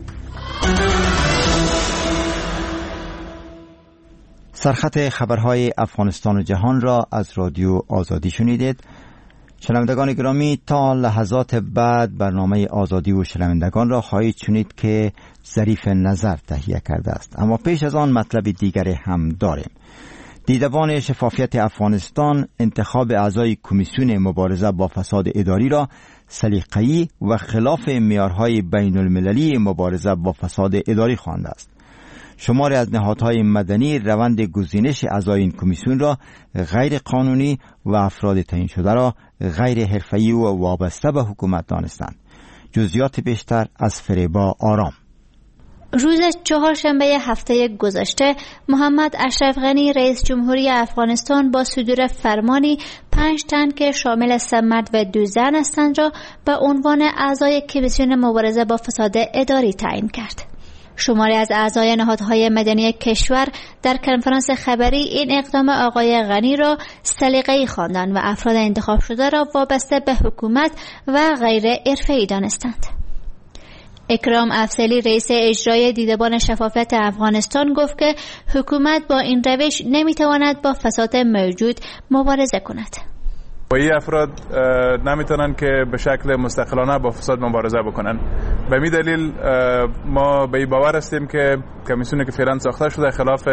سرخط خبرهای افغانستان و جهان را از رادیو آزادی شنیدید. شنوندگان گرامی، تا لحظات بعد برنامه آزادی و شنوندگان را خواهید شنید که ظریف نظر تهیه کرده است. اما پیش از آن مطلب دیگری هم داریم. دیدبان شفافیت افغانستان انتخاب اعضای کمیسیون مبارزه با فساد اداری را سلیقه‌ای و خلاف معیارهای بین المللی مبارزه با فساد اداری خوانده است. شماری از نهادهای مدنی روند گزینش اعضای این کمیسیون را غیر قانونی و افراد تعیین شده را غیر حرفه‌ای و وابسته به حکومت دانستند. جزئیات بیشتر از فریبا آرام. روز چهارشنبه هفته گذشته محمد اشرف غنی رئیس جمهوری افغانستان با صدور فرمانی پنج تن که شامل سه مرد و دو زن هستند را به عنوان اعضای کمیسیون مبارزه با فساد اداری تعیین کرد. شماری از اعضای نهادهای مدنی کشور در کنفرانس خبری این اقدام آقای غنی را سلیقه‌ای خواندند و افراد انتخاب شده را وابسته به حکومت و غیر حرفه‌ای دانستند. اکرام افضلی رئیس اجرایی دیدبان شفافیت افغانستان گفت که حکومت با این روش نمیتواند با فساد موجود مبارزه کند. و این افراد نمیتونن که به شکل مستقلانه با فساد مبارزه بکنن. به این دلیل ما به این باور هستیم که کمیسیونی که فعلا ساخته شده خلاف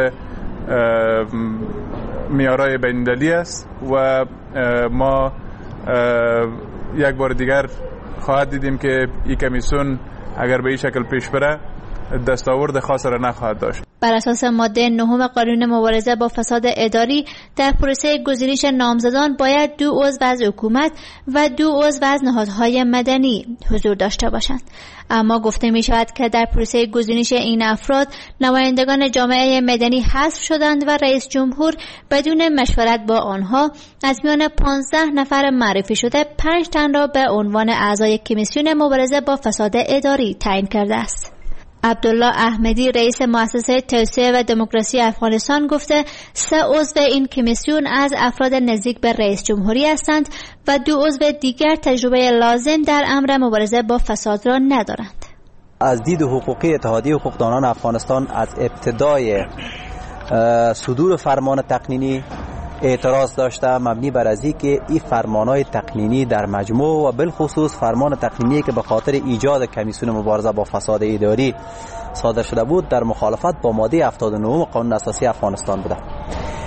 معیارهای بین‌المللی است و ما یک بار دیگر خواهد دیدیم که این کمیسیون اگر به این شکل پیش بره دستاورد خاص را نخواهد داشت. بر اساس ماده نهم قانون مبارزه با فساد اداری در پروسه گزینش نامزدان باید دو عضو از حکومت و دو عضو از نهادهای مدنی حضور داشته باشند. اما گفته می شود که در پروسه گزینش این افراد نمایندگان جامعه مدنی حذف شدند و رئیس جمهور بدون مشورت با آنها از میان پانزده نفر معرفی شده پنج تن را به عنوان اعضای کمیسیون مبارزه با فساد اداری تعیین کرده است. عبدالله احمدی رئیس مؤسسه توسعه و دموکراسی افغانستان گفته سه عضو این کمیسیون از افراد نزدیک به رئیس جمهوری هستند و دو عضو دیگر تجربه لازم در امر مبارزه با فساد را ندارند. از دید حقوقی اتحادیه حقوقدانان افغانستان از ابتدای صدور فرمان تقنینی اعتراض داشته، مبنی بر از اینکه این فرمانهای تقنینی در مجموع و بالخصوص فرمان تقنینی که به خاطر ایجاد کمیسیون مبارزه با فساد اداری صادر شده بود در مخالفت با ماده هفتاد و نه قانون اساسی افغانستان بوده.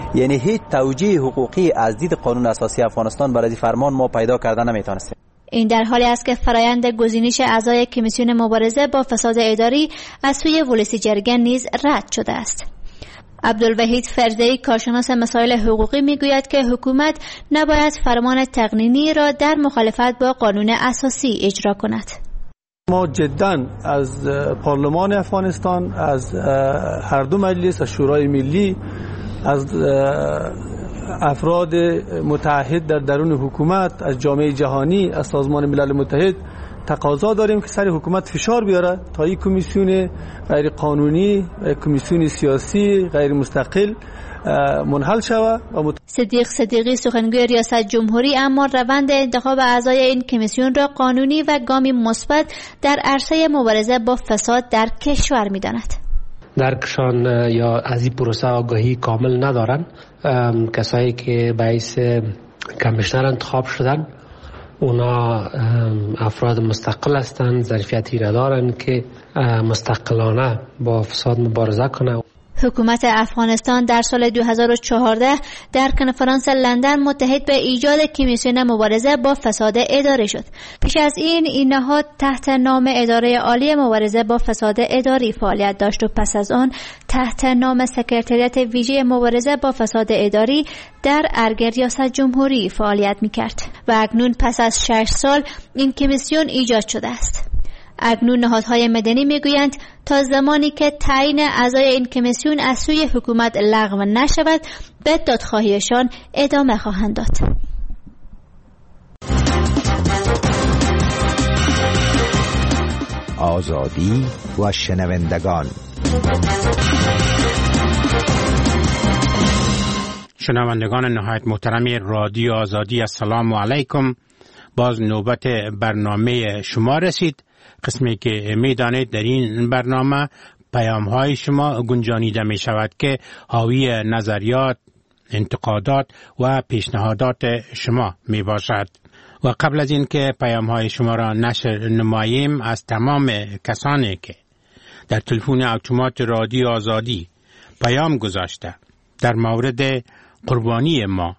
یعنی هیچ توجیه حقوقی از دید قانون اساسی افغانستان برای فرمان ما پیدا کردن نمیتونستیم. این در حالی است که فرایند گزینش اعضای کمیسیون مبارزه با فساد اداری از سوی ولسی جرگه نیز رد شده است. عبدالوحید فرزه‌ای کارشناس مسائل حقوقی میگوید که حکومت نباید فرمان تقنینی را در مخالفت با قانون اساسی اجرا کند. ما جدا از پارلمان افغانستان، از هر دو مجلس، از شورای ملی، از افراد متعهد در درون حکومت، از جامعه جهانی، از سازمان ملل متحد تقاضا داریم که سر حکومت فشار بیاره تا این کمیسیون غیر قانونی، کمیسیون سیاسی غیر مستقل منحل شود. مت... صدیق صدیقی سخنگوی ریاست جمهوری اما روند انتخاب اعضای این کمیسیون را قانونی و گامی مثبت در عرصه مبارزه با فساد در کشور می‌داند. درکشان یا از این پروسه آگاهی کامل ندارن. کسایی که باعث کمیشنر انتخاب شدن اونا افراد مستقل هستند، ظرفیتی را دارند که مستقلانه با فساد مبارزه کنند. حکومت افغانستان در سال دو هزار و چهارده در کنفرانس لندن متحد به ایجاد کمیسیون مبارزه با فساد اداری شد. پیش از این این نهاد تحت نام اداره عالی مبارزه با فساد اداری فعالیت داشت و پس از آن تحت نام سکرتریات ویژه مبارزه با فساد اداری در ارگ ریاست جمهوری فعالیت می‌کرد و اکنون پس از شش سال این کمیسیون ایجاد شده است. اکنون نهادهای مدنی میگویند تا زمانی که تعیین اعضای این کمیسیون از سوی حکومت لغو نشود به دادخواهیشان ادامه خواهند داد. آزادی و شنوندگان. شنوندگان نهایت محترم رادیو آزادی، السلام علیکم. باز نوبت برنامه شما رسید، قسمی که میدانید در این برنامه پیام های شما گنجانیده می شود که حاوی نظریات، انتقادات و پیشنهادات شما می باشد. و قبل از این که پیام های شما را نشر نماییم، از تمام کسانی که در تلفن اتومات رادیو آزادی پیام گذاشته در مورد قربانی ما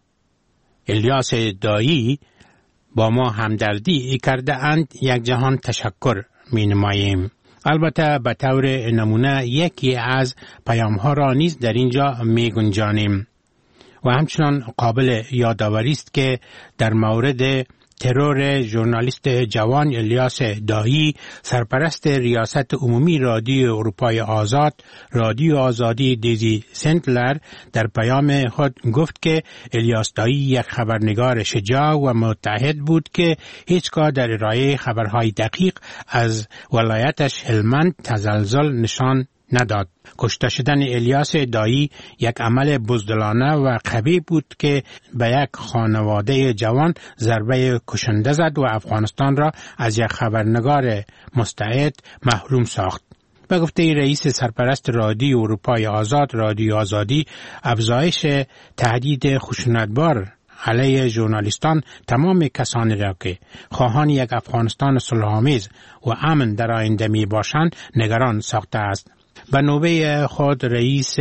الیاس دایی با ما همدردی کرده اند، یک جهان تشکر می نماییم. البته به طور نمونه یکی از پیام ها را نیز در اینجا می گنجانیم و همچنان قابل یادآوری است که در مورد ترور ژورنالیست جوان الیاس دایی، سرپرست ریاست عمومی رادیو اروپای آزاد، رادیو آزادی دیزی سنتلر در پیام خود گفت که الیاس دایی یک خبرنگار شجاع و متعهد بود که هیچگاه در ارائه خبرهای دقیق از ولایتش هلمند تزلزل نشان نداد. کشته شدن الیاس دایی یک عمل بزدلانه و قبیح بود که به یک خانواده جوان ضربه کشنده زد و افغانستان را از یک خبرنگار مستعد محروم ساخت. به گفته رئیس سرپرست رادیو اروپای آزاد، رادیو آزادی، افزایش تهدید خشونتبار علیه ژورنالیستان تمام کسانی را که خواهان یک افغانستان صلح‌آمیز و امن در آینده می باشند نگران ساخته است. به نوبه خود رئیس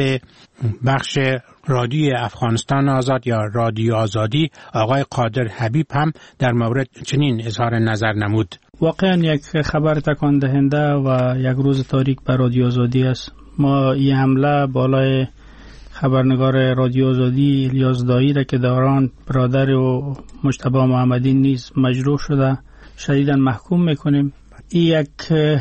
بخش رادیو افغانستان آزاد یا رادیو آزادی آقای قادر حبیب هم در مورد چنین اظهار نظر نمود. واقعا یک خبر تکان دهنده و یک روز تاریک بر رادیو آزادی است. ما این حمله بالای خبرنگار رادیو آزادی الیاس دایی را که داران برادر و مجتبی محمدی نیز مجروح شده شدیداً محکوم میکنیم. این یک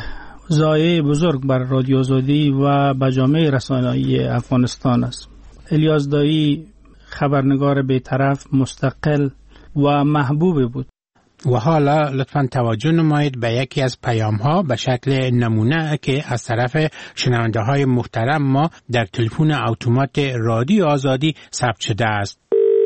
ضایعه بزرگ بر رادیو آزادی و به جامعه رسانه‌ای افغانستان است. الیاس دایی خبرنگار بی‌طرف، مستقل و محبوب بود. و حالا لطفاً توجه نمایید به یکی از پیام ها به شکل نمونه که از طرف شنونده های محترم ما در تلفن اتومات رادیو آزادی ثبت شده است.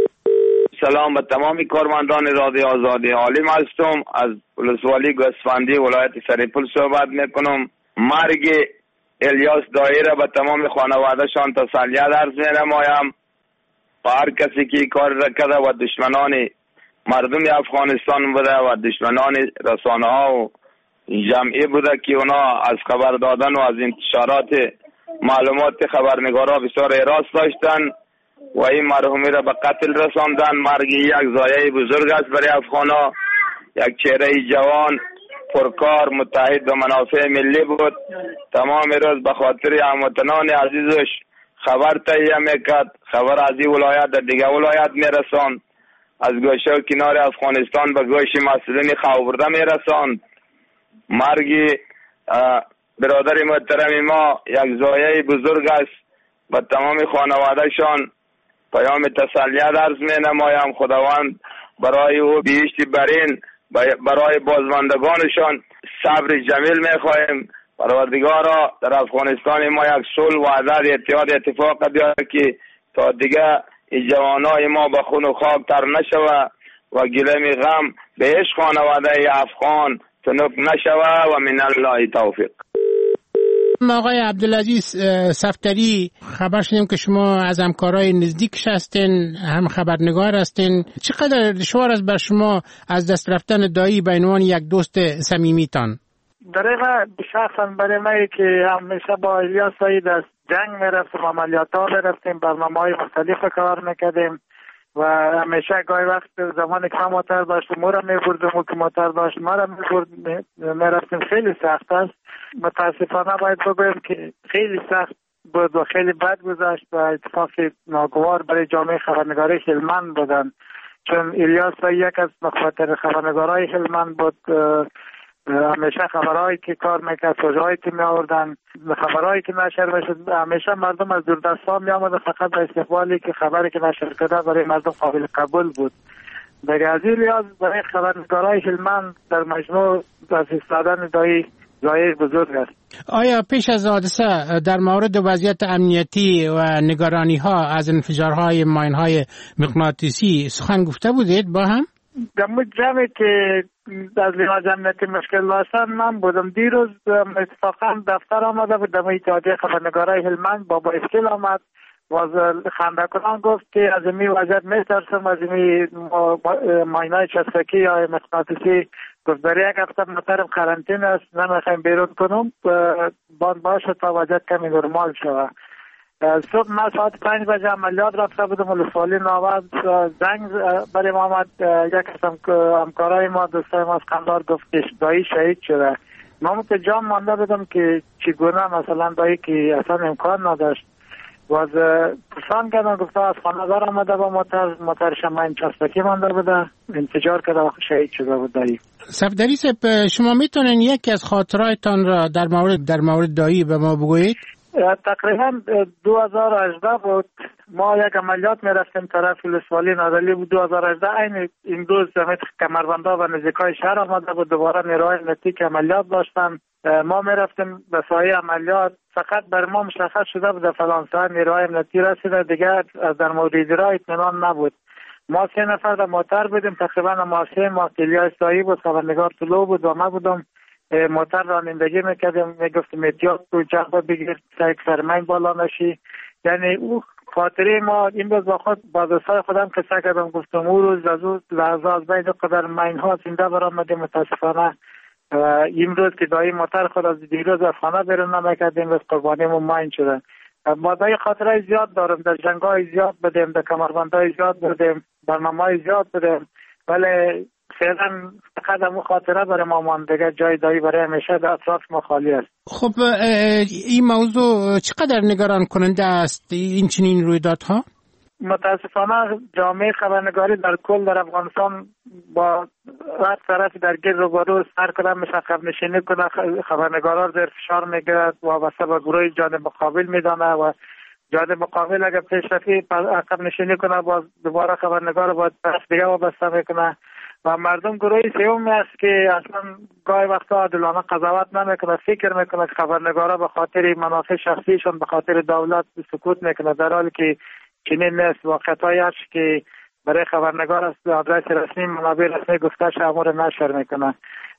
سلام به تمامی کارمندان رادیو آزادی. عالم هستم، از ولسوالی گوسفندی ولایت سرپل صحبت میکنم. مرگ الیاس دایی را به تمام خانواده شان تسلیت عرض می‌نمایم. با هر کسی که کار را کرده و دشمنان مردم افغانستان بوده و دشمنان رسانه ها و جمعی بوده که اونا از خبر دادن و از انتشارات معلومات خبرنگارا بسیار اراست داشتن. و این مرحومی را به قتل رساندن. مرگ یک ضایعه بزرگ است برای افغان‌ها. یک چهره جوان پرکار متحد به منافع ملی بود. تمام روز به خاطر هموطنان عزیزش خبر تهیه میکرد، خبر از این ولایت در دیگه ولایت میرساند، از گوشه و کنار افغانستان به گوش مسئولین خاورده میرساند. مرگ برادر محترم ما یک ضایعه بزرگ است. به تمام خانواده شان پیام تسلیت عرض می نمایم. خداوند برای او بهشت برین، برای بازماندگانشان صبر جمیل می خواهیم. پروردگارا در افغانستان ما یک صلح و وحدت اتحاد اتفاق بیاره که تا دیگه این جوانای ما به خون و خاک تر نشوه و گله غم به عشق خانواده افغان تنک نشوه و من الله توفیق. آقای عبدالعزیز صفدری، خبر شدیم که شما از همکارای نزدیکش هستین، هم خبرنگار هستین. چقدر دشوار است بر شما از دست رفتن دایی به عنوان یک دوست صمیمیتان؟ دقیقا شخصا برای من که همیشه با الیاس سعید از جنگ میرفتیم، عملیات ها میرفتیم، برنامه های مختلف کار میکردیم و همیشه گاهی وقت زمانی که هم موتر داشتیم ما را میبردیم و که موتر داشت ما را میرفتیم. خیلی سخت است. متاسفانه باید بگویم که خیلی سخت بود و خیلی بد گذشت و اتفاق ناگوار برای جامعه خبرنگاری هلمند بودن، چون الیاس یک از مخاطر خبرنگارای هلمند بود. همیشه خبرهایی که کار میکرد، سوژه‌هایی که می آوردن، خبرهایی که نشر میشد، همیشه مردم از دوردستان می آمدن فقط به استقبالی که خبری که نشر کرده برای مردم قابل قبول بود. در از این لحاظ برای خبرنگارای هلمند در مجموع از ایستادن دایی ضایعه بزرگ است. آیا پیش از حادثه در مورد وضعیت امنیتی و نگرانی ها از انفجارهای ماینهای مغناطیسی سخن گفته بودید با هم؟ در جمعی که از لحاظ امنیتی مشکل داشتن من بودم. دیروز اتفاقا دفتر آمده بود در اتحادیه خبرنگارای هلمند بابا اسکیل آمد و خنده کنان گفت که از این وضعیت میترسم، از این ماینای چسبکی یا مغناطیسی گفت برای یک هفته مطرم قرنطینه است، نمیخوایم بیرون کنم، باید باشه تا وضعیت کمی نرمال شود. صبح من ساعت پنج بجه عملیات رفته بودم و لسوالی نوبت زنگ برای ما آمد. یک از همکارای ما دوستای ما از قندار گفت که دایی شهید شده. ما متجام مانده بودم که چگونه مثلا دایی که اصلا امکان نداشت و از پرسان کردن گفته از خانه‌دار آمده با موتر موترش هم این چسبکی مانده بوده، انفجار کرده و شهید شده بود دایی. صفدری صاحب، شما میتونین یکی از خاطراتتان را در مورد در مورد دایی به ما بگویید؟ تقریبا دو هزار و هجده بود. ما یک عملیات میرفتیم طرف لسوالی نادلی بود. دو هزار و هجده این این روز زمین کمربندا و نزدیکای شهر آمده بود. دوباره نیروهای امنیتی که عملیات داشتن، ما میرفتیم به سایه عملیات. فقط بر ما مشخص شده بود فلان ساعت نیروهای امنیتی رسیده، دیگر از در مورد را اطمینان نبود. ما سه نفر در موتر بودیم، تقریبا ما سه ما الیاس دایی بود، خبرنگار طلوع بود و ما بودم. موتر رانندگی میکردیم، میگفتیم احتیاط کن جغبه بگیر سعی فرمین بالا نشی. یعنی او خاطره ما این روز با خود با دوستای خودم قصه کردم، گفتم او روز از او لحظه از بین قدر مین ها زنده برآمدیم. متاسفانه این روز که دایی موتر خود از دیروز از خانه بیرون نمیکردیم روز قربانیمون مین شده. ما دایی خاطره زیاد دارم، در جنگ های زیاد بدیم، در کمربندهای زیاد بدیم، برنامه های زیاد بدیم، ولی فعلا فقط همون خاطره برای ما ماندگه، جای دایی برای همیشه در اطراف ما خالی است. خب این موضوع چقدر نگران کننده است این چنین رویدادها؟ متاسفانه جامعه خبرنگاری در کل در افغانستان با هر طرف در گیر رو برو سر کدام میشه عقب نشینی کنه، خبرنگارا زیر فشار میگیرد و واسه با گروه جانب مقابل میدانه و جانب مقابل اگر پیشرفتی عقب نشینی کنه باز دوباره خبرنگار باید طرف دیگه وابسته میکنه و مردم گروهی سوم است که اصلا گاهی وقتا عادلانه قضاوت نمیکنه، فکر میکنه که خبرنگارا به خاطر منافع شخصیشون به خاطر دولت سکوت میکنه، در حالی که چنین نیست. واقعیتایی است که برای خبرنگار است آدرس رسمی منابع رسمی گفتش امور نشر میکنه.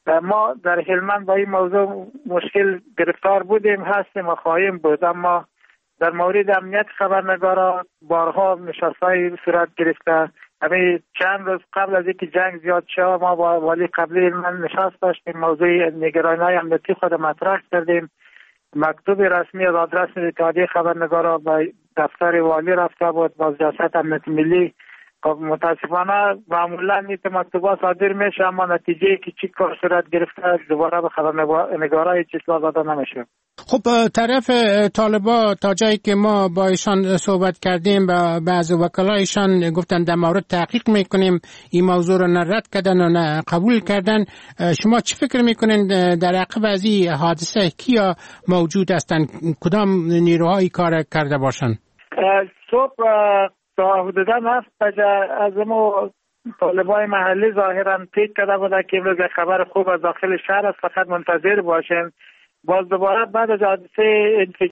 ما در هلمند با این موضوع مشکل گرفتار بودیم، هستیم و خواهیم بود، اما در مورد امنیت خبرنگارا بارها نشست‌های صورت گرفته. همین چند روز قبل از اینکه جنگ زیاد شد ما با والی قبلی هلمند نشست داشتیم، موضوع نگرانی‌های امنیتی خود مطرح کردیم. مکتوب رسمی از آدرس اتحادیه خبرنگارا دفتر والی رفته بود، باز ریاست امنیت ملی. متاسفانه معمولا این مکتوبات صادر میشه اما نتیجه که چی کار صورت گرفته دوباره به خبرنگارای چیزا داده نمیشه. خب طرف طالبا تا جایی که ما با ایشان صحبت کردیم و بعض وکلایشان گفتن در مورد تحقیق میکنیم، این موضوع رو نه رد کردن و نه قبول کردن. شما چی فکر میکنین در عقب از این حادثه کیا موجود هستند؟ کدام نیروهایی کار کرده باشند؟ صبح تا حدودا هفت بجه از ما طالبای محلی ظاهرا تیک کرده بوده که امروز خبر خوب از داخل شهر است، فقط منتظر باشین. باز دوباره بعد از حادثه